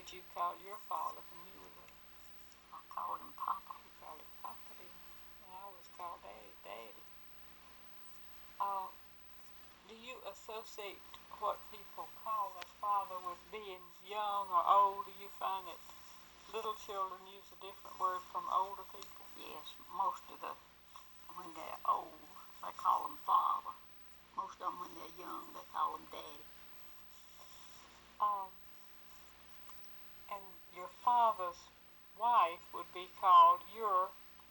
did you call your father when you were little? I called him Papa. You called him Papa, didn't you? And I always called Daddy. Do you associate what people call a father with being young or old? Do you find that little children use a different word from older people? Yes, when they're old, they call them father. Most of them, when they're young, they call them daddy. And your father's wife would be called your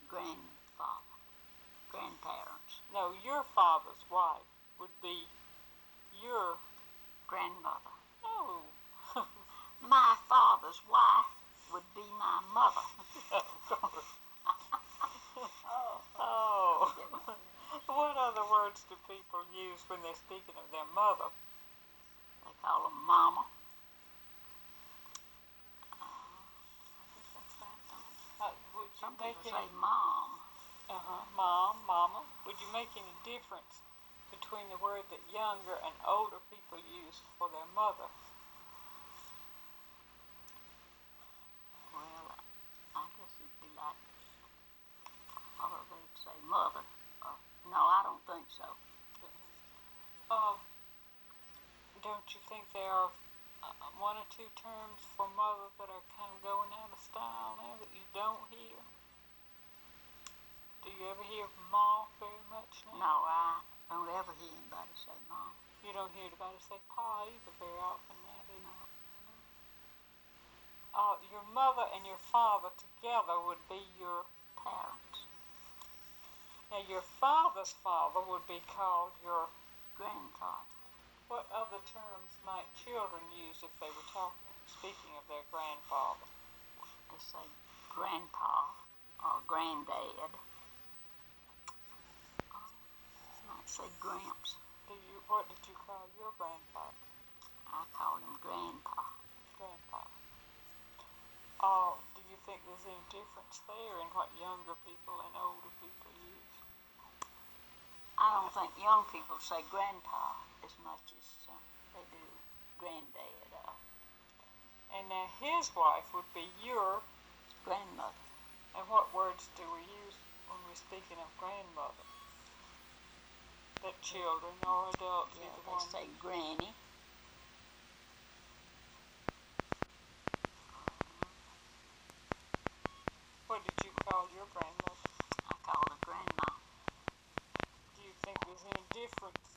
grandparents. No, your father's wife would be your grandmother. No. My father's wife would be my mother. Oh. What other words do people use when they're speaking of their mother? They call them mama. Some people say mom. Mom, mama. Would you make any difference between the word that younger and older people use for their mother? Well, I guess it'd be like, they'd say mother. No, I don't think so. Don't you think there are one or two terms for mother that are kind of going out of style now that you don't hear? Do you ever hear Ma very much now? No, I don't ever hear anybody say Mom. You don't hear anybody say Pa either very often now, do you? Your mother and your father together would be your parents. Now your father's father would be called your grandfather. What other terms might children use if they were speaking of their grandfather? They say grandpa or granddad. Might say Gramps. What did you call your grandfather? I called him Grandpa. Grandpa. Do you think there's any difference there in what younger people and older people use? I don't think young people say grandpa as much as they do granddad. And now his wife would be your grandmother. And what words do we use when we're speaking of grandmother? That children or adults they say granny. What did you call your grandmother? I called her grandma. Do you think there's any difference